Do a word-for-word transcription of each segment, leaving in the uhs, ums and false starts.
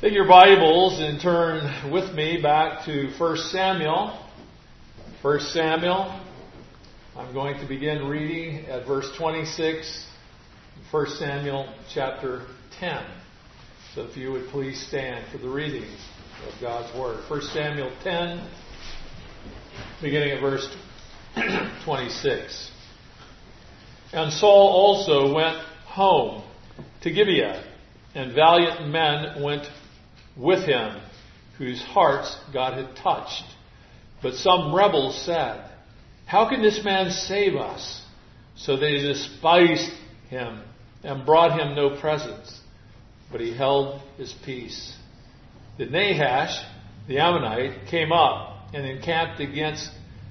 Take your Bibles and turn with me back to First Samuel. First Samuel. I'm going to begin reading at verse twenty-six, First Samuel chapter ten. So if you would please stand for the reading of God's Word. First Samuel ten, beginning at verse twenty-six. And Saul also went home to Gibeah, and valiant men went with him, whose hearts God had touched. But some rebels said, "How can this man save us?" So they despised him and brought him no presents. But he held his peace. Then Nahash, the Ammonite, came up and encamped against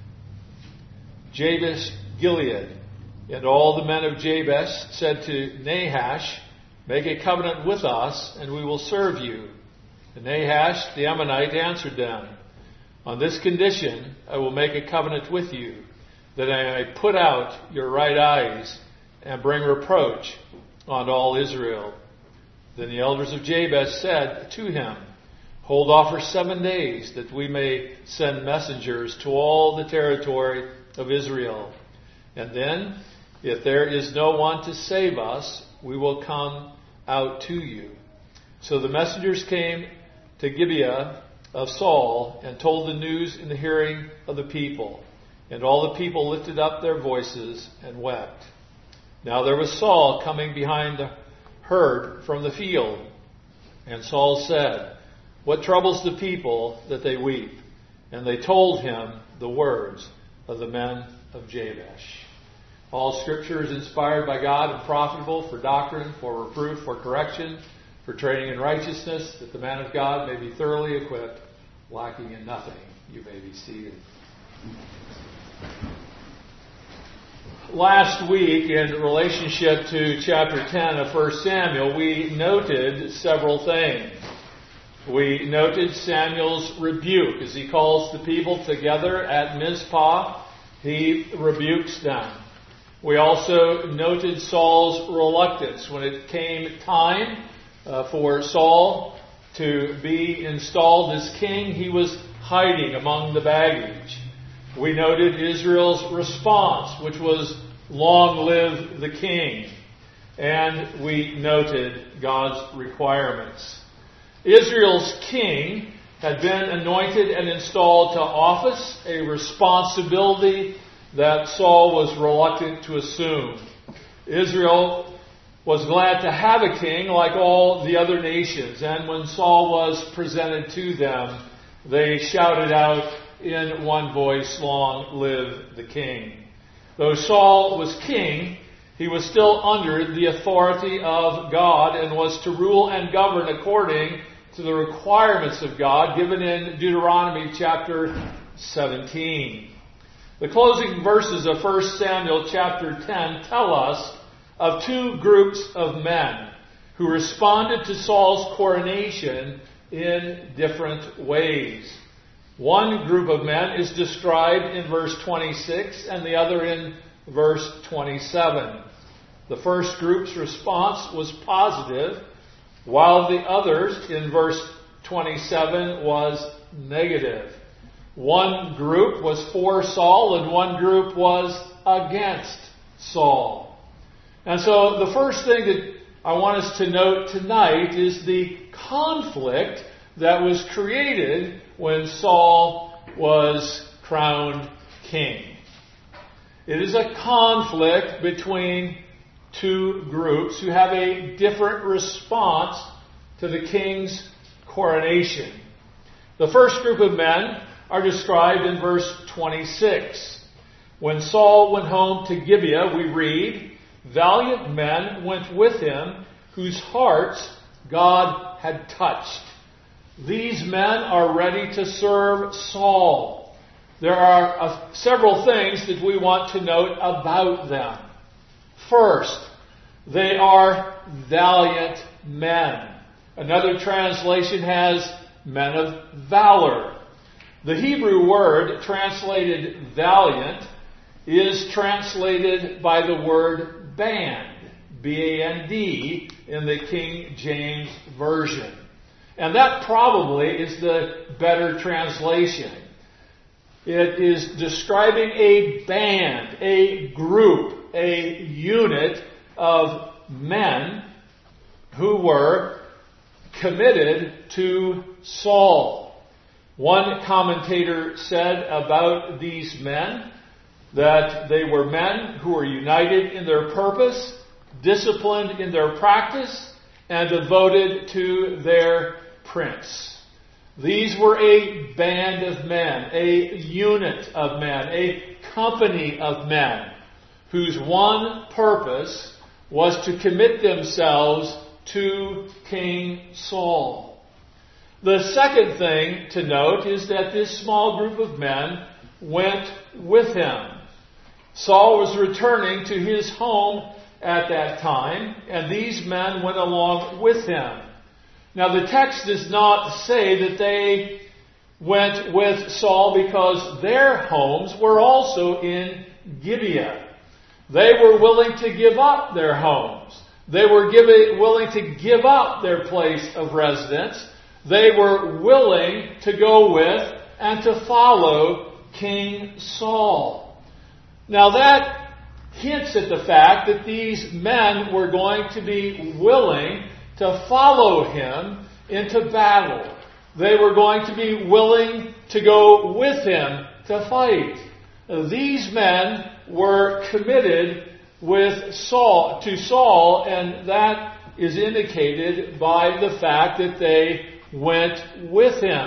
Jabesh Gilead. And all the men of Jabesh said to Nahash, "Make a covenant with us, and we will serve you." And Nahash the Ammonite answered them, "On this condition I will make a covenant with you, that I may put out your right eyes and bring reproach on all Israel." Then the elders of Jabesh said to him, "Hold off for seven days, that we may send messengers to all the territory of Israel. And then, if there is no one to save us, we will come out to you." So the messengers came to Gibeah of Saul and told the news in the hearing of the people. And all the people lifted up their voices and wept. Now there was Saul coming behind the herd from the field. And Saul said, "What troubles the people that they weep?" And they told him the words of the men of Jabesh. All Scripture is inspired by God and profitable for doctrine, for reproof, for correction, for training in righteousness, that the man of God may be thoroughly equipped, lacking in nothing. You may be seated. Last week, in relationship to chapter ten of First Samuel, we noted several things. We noted Samuel's rebuke as he calls the people together at Mizpah. He rebukes them. We also noted Saul's reluctance when it came time uh, for Saul to be installed as king. He was hiding among the baggage. We noted Israel's response, which was, "Long live the king." And we noted God's requirements. Israel's king had been anointed and installed to office, a responsibility that Saul was reluctant to assume. Israel was glad to have a king like all the other nations, and when Saul was presented to them, they shouted out in one voice, "Long live the king." Though Saul was king, he was still under the authority of God and was to rule and govern according to the requirements of God given in Deuteronomy chapter seventeen. The closing verses of First Samuel chapter ten tell us of two groups of men who responded to Saul's coronation in different ways. One group of men is described in verse twenty-six and the other in verse twenty-seven. The first group's response was positive, while the others in verse twenty-seven was negative. One group was for Saul and one group was against Saul. And so the first thing that I want us to note tonight is the conflict that was created when Saul was crowned king. It is a conflict between two groups who have a different response to the king's coronation. The first group of men are described in verse twenty-six. When Saul went home to Gibeah, we read, "Valiant men went with him, whose hearts God had touched." These men are ready to serve Saul. There are uh, several things that we want to note about them. First, they are valiant men. Another translation has men of valor. The Hebrew word translated valiant is translated by the word band, B A N D, in the King James Version. And that probably is the better translation. It is describing a band, a group, a unit of men who were committed to Saul. One commentator said about these men that they were men who were united in their purpose, disciplined in their practice, and devoted to their prince. These were a band of men, a unit of men, a company of men whose one purpose was to commit themselves to King Saul. The second thing to note is that this small group of men went with him. Saul was returning to his home at that time, and these men went along with him. Now, the text does not say that they went with Saul because their homes were also in Gibeah. They were willing to give up their homes. They were give- willing to give up their place of residence. They were willing to go with and to follow King Saul. Now, that hints at the fact that these men were going to be willing to follow him into battle. They were going to be willing to go with him to fight. These men were committed with Saul, to Saul, and that is indicated by the fact that they went with him.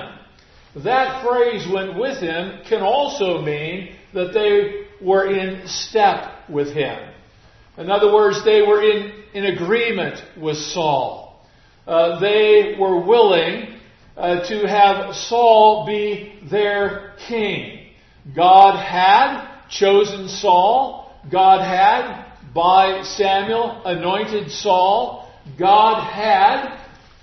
That phrase, went with him, can also mean that they were in step with him. In other words, they were in, in agreement with Saul. Uh, they were willing uh, to have Saul be their king. God had chosen Saul. God had, by Samuel, anointed Saul. God had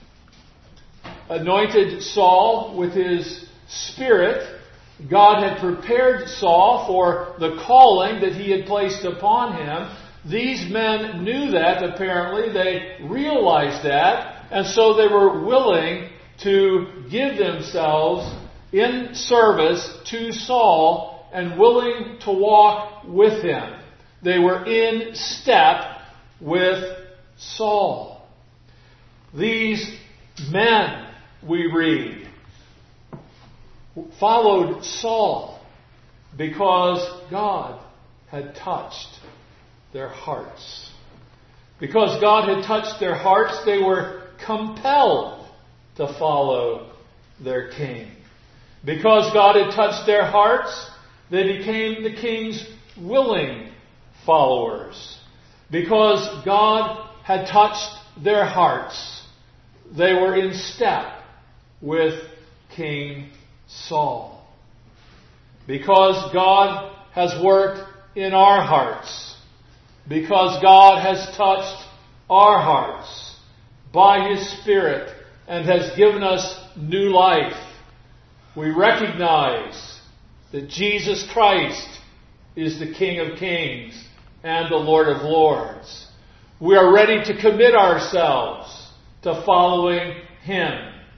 anointed Saul with his Spirit. God had prepared Saul for the calling that he had placed upon him. These men knew that, apparently. They realized that. And so they were willing to give themselves in service to Saul and willing to walk with him. They were in step with Saul. These men, we read, followed Saul because God had touched their hearts. Because God had touched their hearts, they were compelled to follow their king. Because God had touched their hearts, they became the king's willing followers. Because God had touched their hearts, they were in step with King Saul. Because God has worked in our hearts, because God has touched our hearts by His Spirit and has given us new life, we recognize that Jesus Christ is the King of Kings and the Lord of Lords. We are ready to commit ourselves to following Him.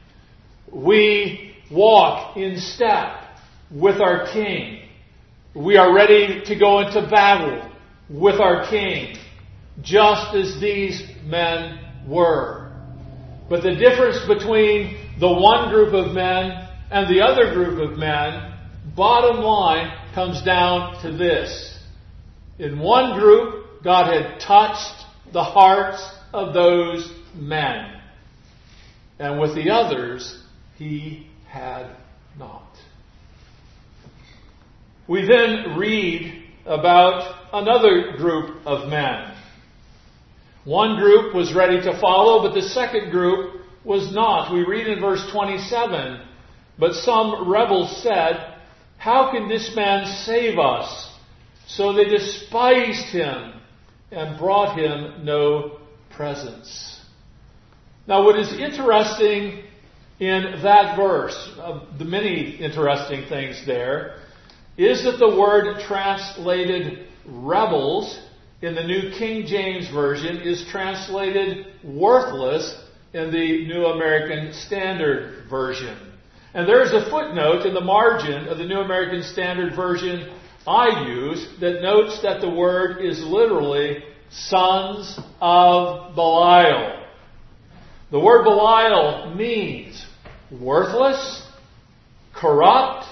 We walk in step with our King. We are ready to go into battle with our King, just as these men were. But the difference between the one group of men and the other group of men, bottom line, comes down to this. In one group, God had touched the hearts of those men. And with the others, He had not. We then read about another group of men. One group was ready to follow, but the second group was not. We read in verse twenty-seven, "But some rebels said, 'How can this man save us?' So they despised him and brought him no presents." Now, what is interesting in that verse, of the many interesting things there, is that the word translated rebels in the New King James Version is translated worthless in the New American Standard Version. And there's a footnote in the margin of the New American Standard Version I use that notes that the word is literally sons of Belial. The word Belial means worthless, corrupt,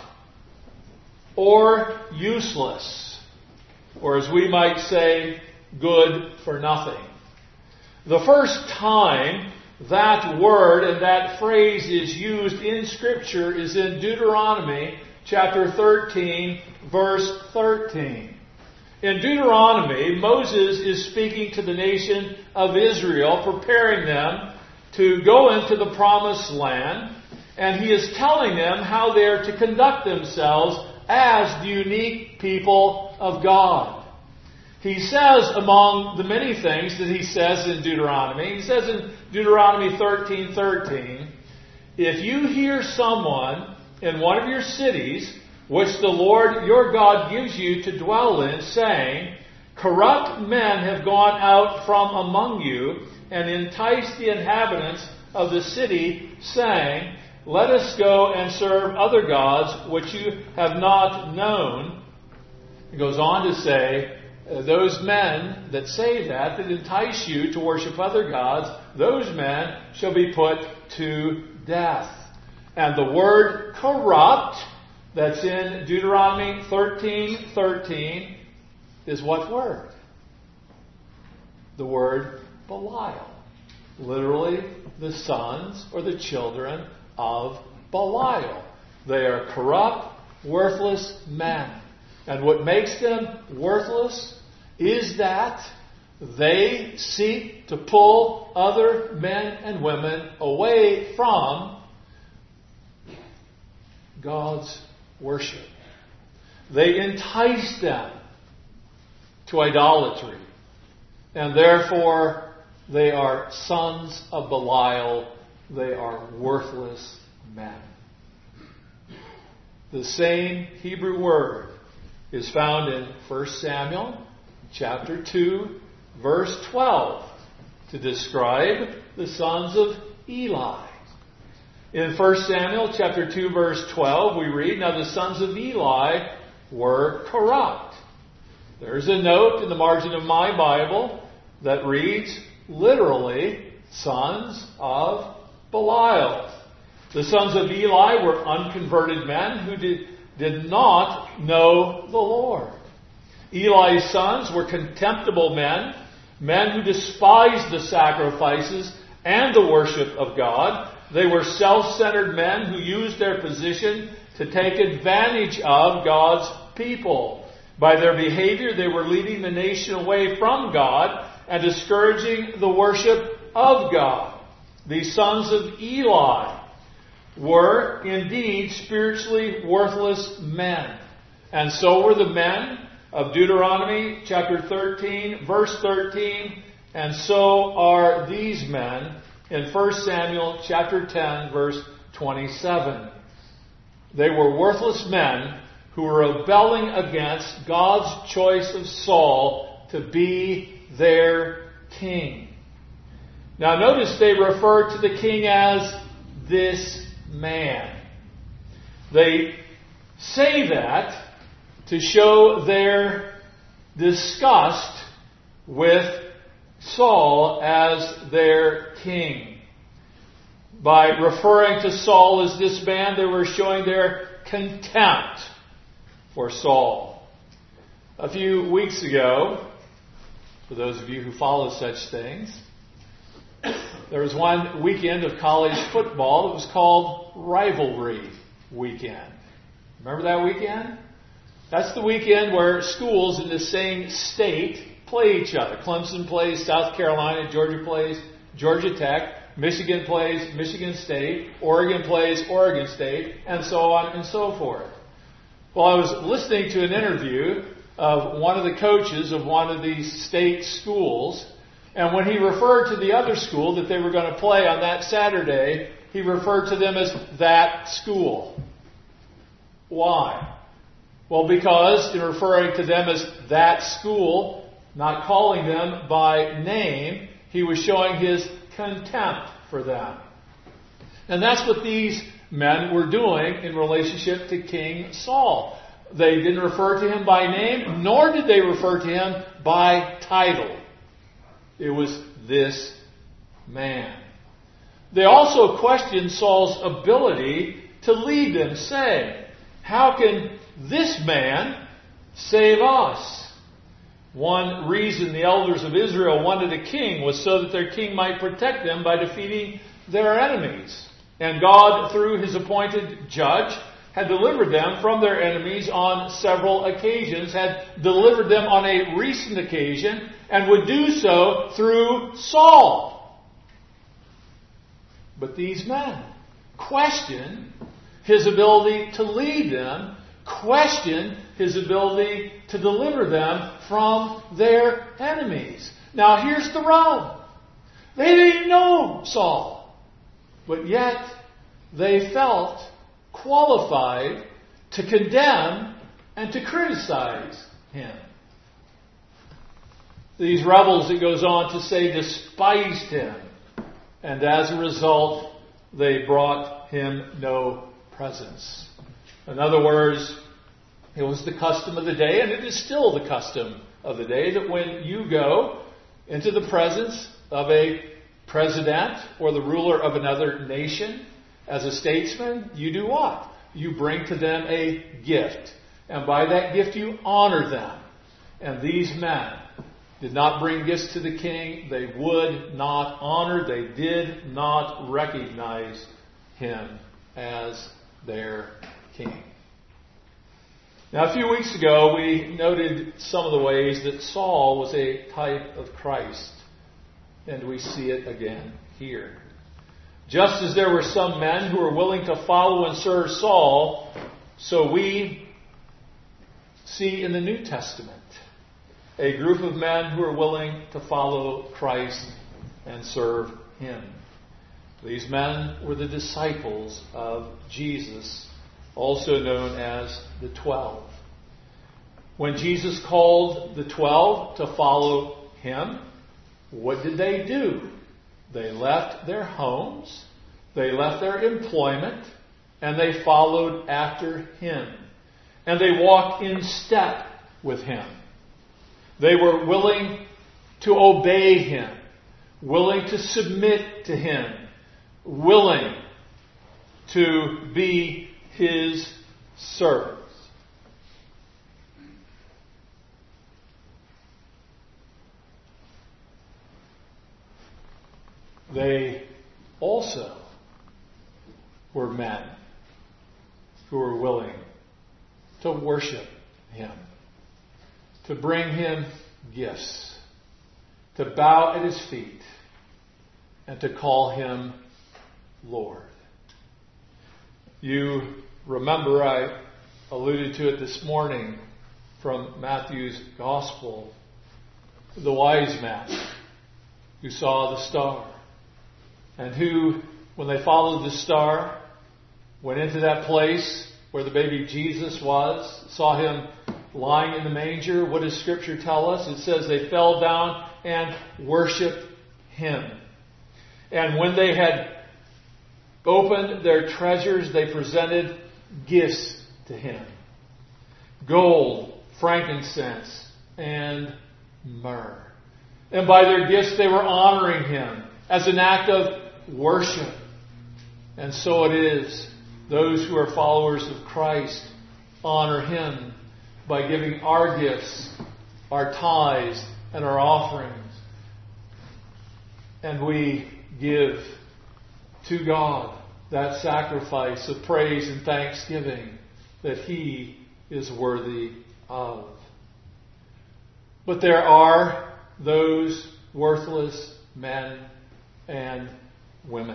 or useless. Or as we might say, good for nothing. The first time that word and that phrase is used in Scripture is in Deuteronomy chapter thirteen, verse thirteen. In Deuteronomy, Moses is speaking to the nation of Israel, preparing them to go into the promised land, and he is telling them how they are to conduct themselves as the unique people of God. He says, among the many things that he says in Deuteronomy, he says in Deuteronomy thirteen thirteen, if you hear someone in one of your cities, which the Lord your God gives you to dwell in, saying, corrupt men have gone out from among you and enticed the inhabitants of the city, saying, let us go and serve other gods which you have not known. He goes on to say, those men that say that, that entice you to worship other gods, those men shall be put to death. And the word corrupt that's in Deuteronomy thirteen thirteen is what word? The word Belial. Literally, the sons or the children of Belial. They are corrupt, worthless men. And what makes them worthless is that they seek to pull other men and women away from God's worship. They entice them to idolatry. And therefore, they are sons of Belial. They are worthless men. The same Hebrew word is found in First Samuel chapter two, verse twelve, to describe the sons of Eli. In First Samuel chapter two, verse twelve, we read, now the sons of Eli were corrupt. There's a note in the margin of my Bible that reads, literally, sons of Belial. The sons of Eli were unconverted men who did, did not know the Lord. Eli's sons were contemptible men, men who despised the sacrifices and the worship of God. They were self-centered men who used their position to take advantage of God's people. By their behavior, they were leading the nation away from God and discouraging the worship of God. The sons of Eli were indeed spiritually worthless men. And so were the men of Deuteronomy chapter thirteen, verse thirteen, and so are these men in First Samuel chapter ten, verse twenty-seven. They were worthless men who were rebelling against God's choice of Saul to be their king. Now notice they refer to the king as this man. They say that to show their disgust with Saul as their king. By referring to Saul as this man, they were showing their contempt for Saul. A few weeks ago, for those of you who follow such things, there was one weekend of college football that was called Rivalry Weekend. Remember that weekend? That's the weekend where schools in the same state play each other. Clemson plays South Carolina, Georgia plays Georgia Tech, Michigan plays Michigan State, Oregon plays Oregon State, and so on and so forth. Well, I was listening to an interview of one of the coaches of one of these state schools, and when he referred to the other school that they were going to play on that Saturday, he referred to them as that school. Why? Well, because in referring to them as that school, not calling them by name, he was showing his contempt for them. And that's what these men were doing in relationship to King Saul. They didn't refer to him by name, nor did they refer to him by title. It was this man. They also questioned Saul's ability to lead them, saying, "How can this man save us?" One reason the elders of Israel wanted a king was so that their king might protect them by defeating their enemies. And God, through His appointed judge, had delivered them from their enemies on several occasions, had delivered them on a recent occasion, and would do so through Saul. But these men questioned His ability to lead them, questioned His ability to deliver them from their enemies. Now here's the rub. They didn't know Saul. But yet, they felt qualified to condemn and to criticize him. These rebels, it goes on to say, despised him. And as a result, they brought him no presents. In other words, it was the custom of the day, and it is still the custom of the day, that when you go into the presence of a president or the ruler of another nation, as a statesman, you do what? You bring to them a gift. And by that gift you honor them. And these men did not bring gifts to the king. They would not honor. They did not recognize him as their king. Now, a few weeks ago, we noted some of the ways that Saul was a type of Christ. And we see it again here. Just as there were some men who were willing to follow and serve Saul, so we see in the New Testament a group of men who are willing to follow Christ and serve Him. These men were the disciples of Jesus, also known as the Twelve. When Jesus called the Twelve to follow Him, what did they do? They left their homes, they left their employment, and they followed after Him. And they walked in step with Him. They were willing to obey Him, willing to submit to Him, willing to be His servants. They also were men who were willing to worship Him, to bring Him gifts, to bow at His feet, and to call Him Lord. You remember I alluded to it this morning from Matthew's Gospel, the wise man who saw the star. And who, when they followed the star, went into that place where the baby Jesus was, saw Him lying in the manger. What does Scripture tell us? It says they fell down and worshiped Him. And when they had opened their treasures, they presented gifts to Him. Gold, frankincense, and myrrh. And by their gifts they were honoring Him as an act of worship. And so it is, those who are followers of Christ honor Him by giving our gifts, our tithes, and our offerings. And we give to God that sacrifice of praise and thanksgiving that He is worthy of. But there are those worthless men and women.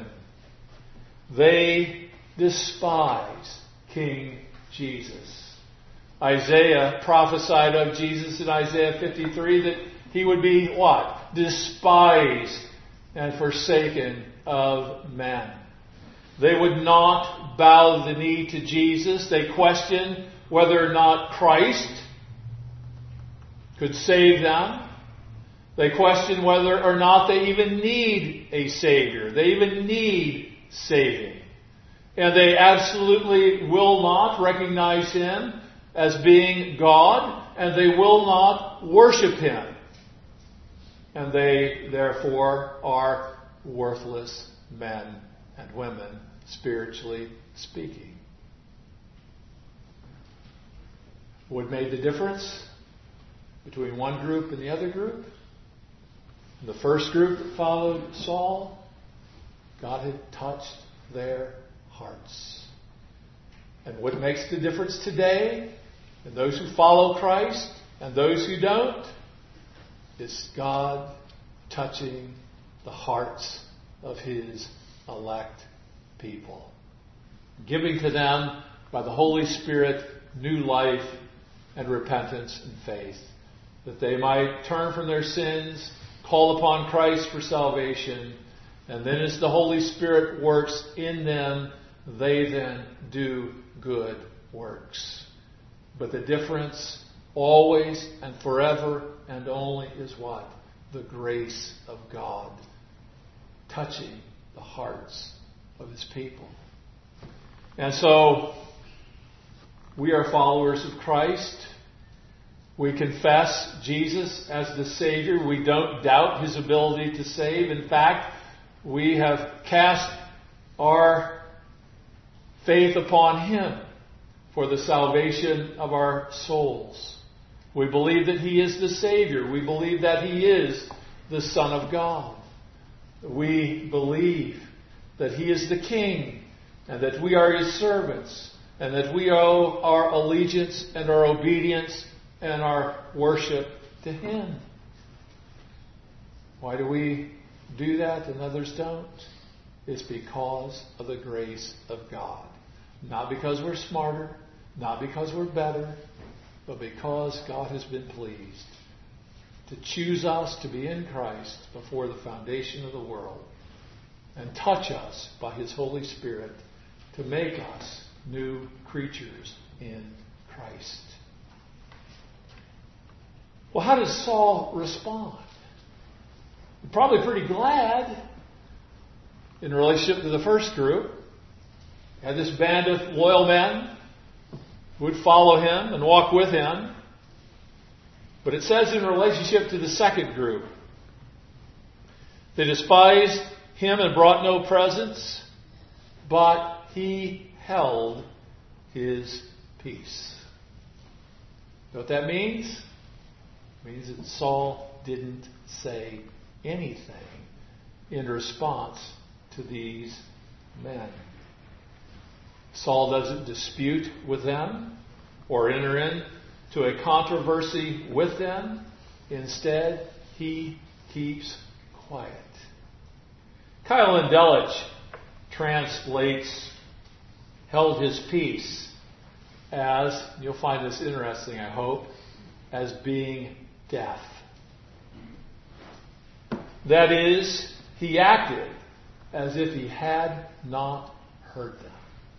They despise King Jesus. Isaiah prophesied of Jesus in Isaiah fifty-three that He would be what? Despised and forsaken of men. They would not bow the knee to Jesus. They questioned whether or not Christ could save them. They question whether or not they even need a Savior. They even need saving. And they absolutely will not recognize Him as being God, and they will not worship Him. And they, therefore, are worthless men and women, spiritually speaking. What made the difference between one group and the other group? The first group that followed Saul, God had touched their hearts. And what makes the difference today, and those who follow Christ and those who don't, is God touching the hearts of His elect people, giving to them by the Holy Spirit new life and repentance and faith, that they might turn from their sins, call upon Christ for salvation, and then as the Holy Spirit works in them, they then do good works. But the difference always and forever and only is what? The grace of God touching the hearts of His people. And so, we are followers of Christ. We confess Jesus as the Savior. We don't doubt His ability to save. In fact, we have cast our faith upon Him for the salvation of our souls. We believe that He is the Savior. We believe that He is the Son of God. We believe that He is the King and that we are His servants and that we owe our allegiance and our obedience and our worship to Him. Why do we do that and others don't? It's because of the grace of God. Not because we're smarter, not because we're better, but because God has been pleased to choose us to be in Christ before the foundation of the world and touch us by His Holy Spirit to make us new creatures in Christ. Well, how does Saul respond? Probably pretty glad in relationship to the first group. He had this band of loyal men who would follow him and walk with him. But it says in relationship to the second group, they despised him and brought no presents, but he held his peace. You know what that means? It means that Saul didn't say anything in response to these men. Saul doesn't dispute with them or enter into a controversy with them. Instead, he keeps quiet. Kyle Endelich translates held his peace as, you'll find this interesting, I hope, as being deaf. That is, he acted as if he had not heard them.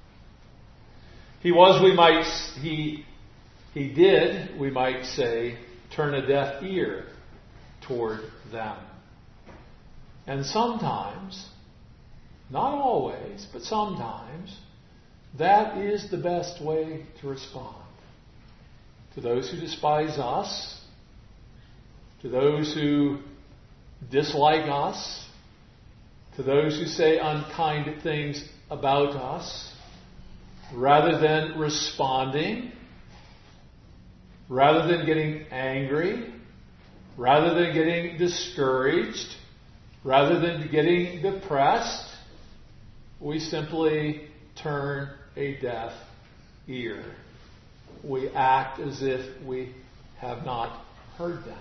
He was, we might, he, he did, we might say, turn a deaf ear toward them. And sometimes, not always, but sometimes, that is the best way to respond. To those who despise us, to those who dislike us, to those who say unkind things about us, rather than responding, rather than getting angry, rather than getting discouraged, rather than getting depressed, we simply turn a deaf ear. We act as if we have not heard them.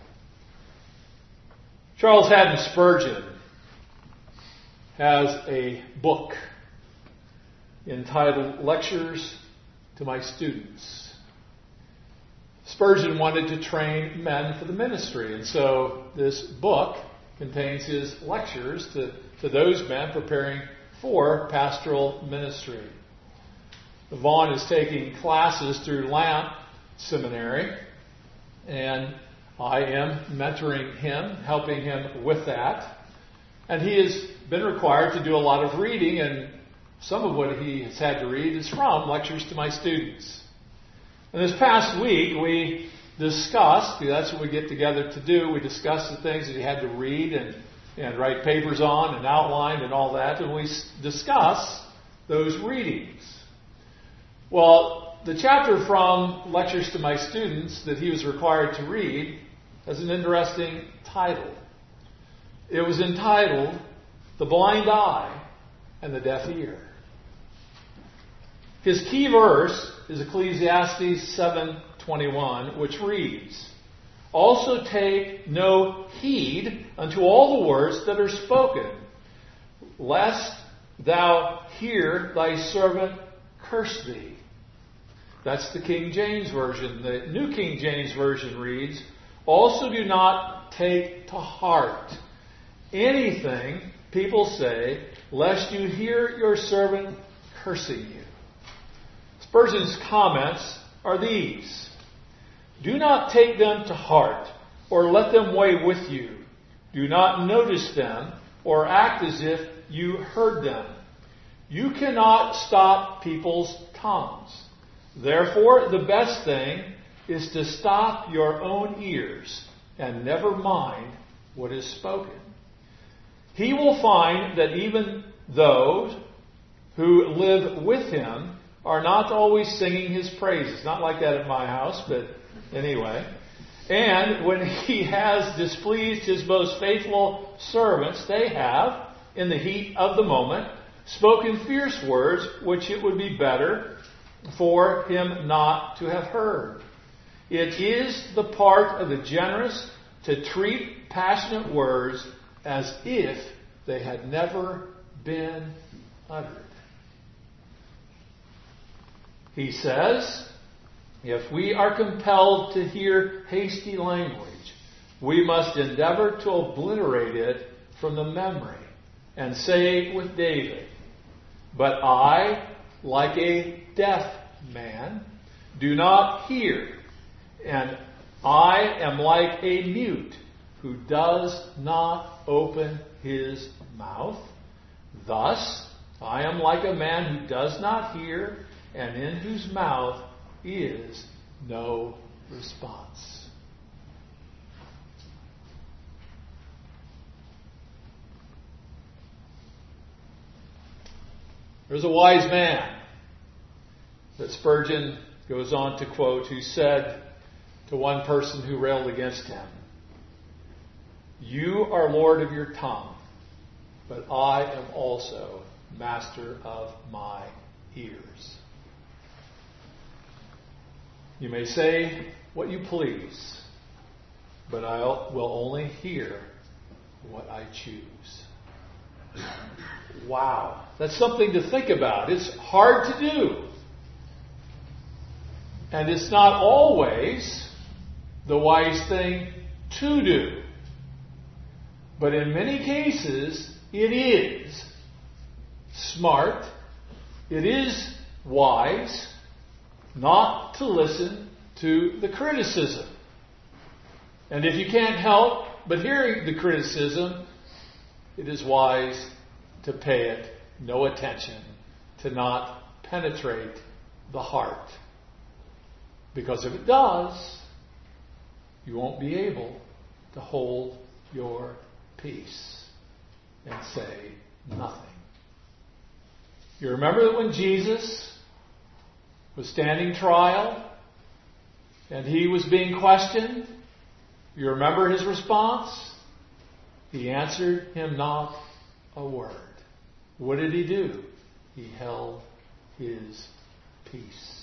Charles Haddon Spurgeon has a book entitled Lectures to My Students. Spurgeon wanted to train men for the ministry, and so this book contains his lectures to, to those men preparing for pastoral ministry. Vaughn is taking classes through Lamp Seminary, and I am mentoring him, helping him with that. And he has been required to do a lot of reading, and some of what he has had to read is from lectures to my students. And this past week, we discussed, that's what we get together to do, we discussed the things that he had to read and, and write papers on and outline and all that, and we discuss those readings. Well, the chapter from Lectures to My Students that he was required to read has an interesting title. It was entitled, The Blind Eye and the Deaf Ear. His key verse is Ecclesiastes seven twenty-one, which reads, Also take no heed unto all the words that are spoken, lest thou hear thy servant curse thee. That's the King James Version. The New King James Version reads, Also do not take to heart anything people say, lest you hear your servant cursing you. Spurgeon's comments are these. Do not take them to heart, or let them weigh with you. Do not notice them, or act as if you heard them. You cannot stop people's tongues. Therefore, the best thing is to stop your own ears and never mind what is spoken. He will find that even those who live with him are not always singing his praises. Not like that at my house, but anyway. And when he has displeased his most faithful servants, they have, in the heat of the moment, spoken fierce words which it would be better for him not to have heard. It is the part of the generous to treat passionate words as if they had never been uttered. He says, if we are compelled to hear hasty language, we must endeavor to obliterate it from the memory and say with David, But I, like a deaf man, do not hear, and I am like a mute who does not open his mouth. Thus, I am like a man who does not hear, and in whose mouth is no response. There's a wise man that Spurgeon goes on to quote, who said to one person who railed against him, You are Lord of your tongue, but I am also master of my ears. You may say what you please, but I will only hear what I choose. Wow. That's something to think about. It's hard to do. And it's not always the wise thing to do. But in many cases, it is smart, it is wise not to listen to the criticism. And if you can't help but hearing the criticism, it is wise to pay it no attention, to not penetrate the heart. Because if it does, you won't be able to hold your peace and say nothing. You remember that when Jesus was standing trial and he was being questioned, you remember his response? He answered him not a word. What did he do? He held his peace.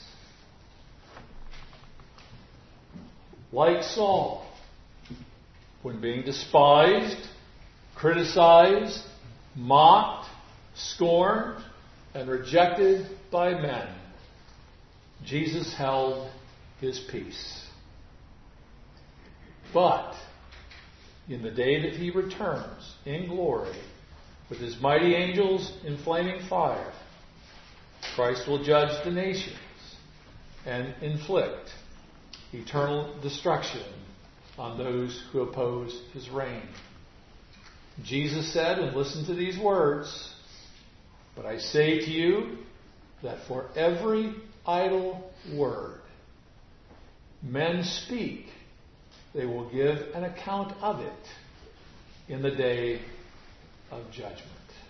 Like Saul, when being despised, criticized, mocked, scorned, and rejected by men, Jesus held his peace. But in the day that he returns in glory with his mighty angels in flaming fire, Christ will judge the nations and inflict eternal destruction on those who oppose his reign. Jesus said, and listen to these words, "But I say to you that for every idle word men speak, they will give an account of it in the day of judgment."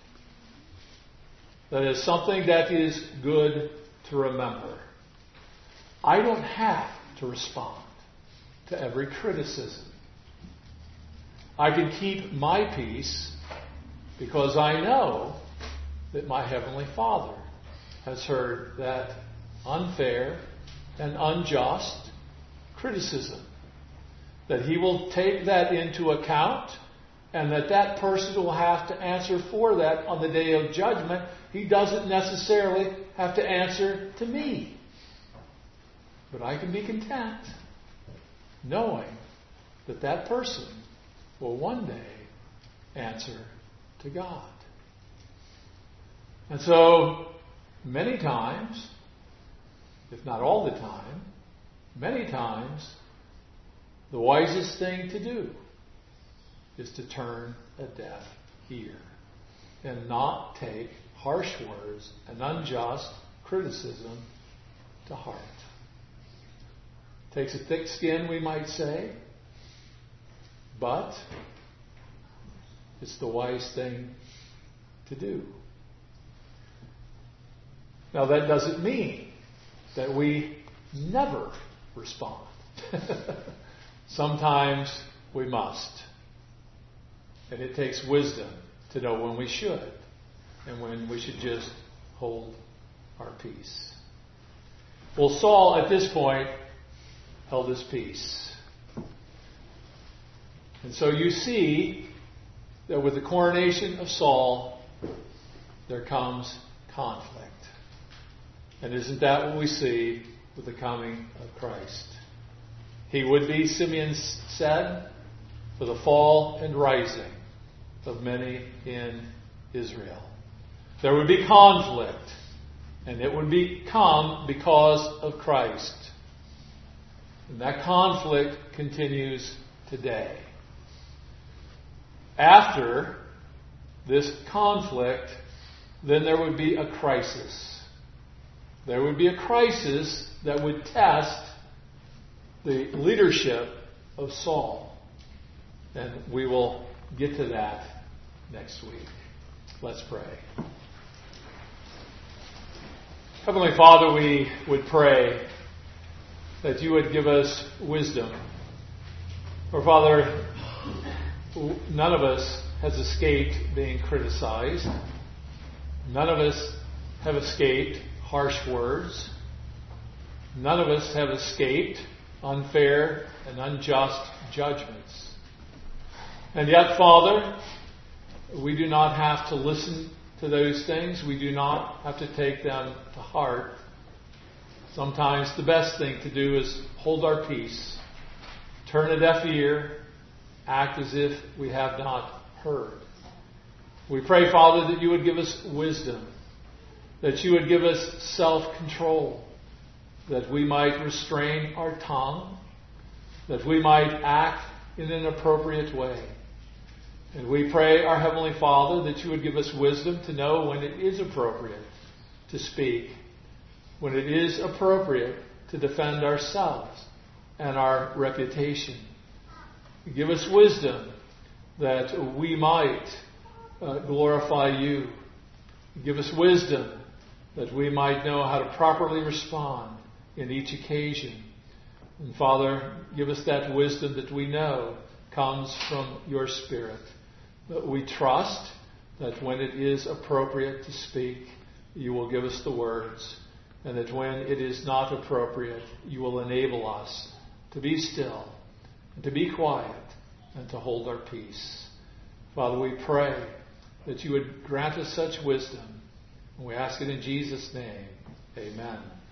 That is something that is good to remember. I don't have to respond to every criticism. I can keep my peace because I know that my Heavenly Father has heard that unfair and unjust criticism. That He will take that into account and that that person will have to answer for that on the day of judgment. He doesn't necessarily have to answer to me. But I can be content knowing that that person will one day answer to God. And so, many times, if not all the time, many times, the wisest thing to do is to turn a deaf ear and not take harsh words and unjust criticism to heart. Takes a thick skin, we might say, but it's the wise thing to do. Now, that doesn't mean that we never respond. Sometimes we must. And it takes wisdom to know when we should and when we should just hold our peace. Well, Saul at this point held his peace. And so you see that with the coronation of Saul, there comes conflict. And isn't that what we see with the coming of Christ? He would be, Simeon said, for the fall and rising of many in Israel. There would be conflict, and it would become because of Christ. And that conflict continues today. After this conflict, then there would be a crisis. There would be a crisis that would test the leadership of Saul. And we will get to that next week. Let's pray. Heavenly Father, we would pray that you would give us wisdom. For Father, none of us has escaped being criticized. None of us have escaped harsh words. None of us have escaped unfair and unjust judgments. And yet, Father, we do not have to listen to those things. We do not have to take them to heart. Sometimes the best thing to do is hold our peace, turn a deaf ear, act as if we have not heard. We pray, Father, that you would give us wisdom, that you would give us self-control, that we might restrain our tongue, that we might act in an appropriate way. And we pray, our Heavenly Father, that you would give us wisdom to know when it is appropriate to speak, when it is appropriate to defend ourselves and our reputation. Give us wisdom that we might uh, glorify you. Give us wisdom that we might know how to properly respond in each occasion. And Father, give us that wisdom that we know comes from your Spirit. That we trust that when it is appropriate to speak, you will give us the words. And that when it is not appropriate, you will enable us to be still, and to be quiet, and to hold our peace. Father, we pray that you would grant us such wisdom. And we ask it in Jesus' name. Amen.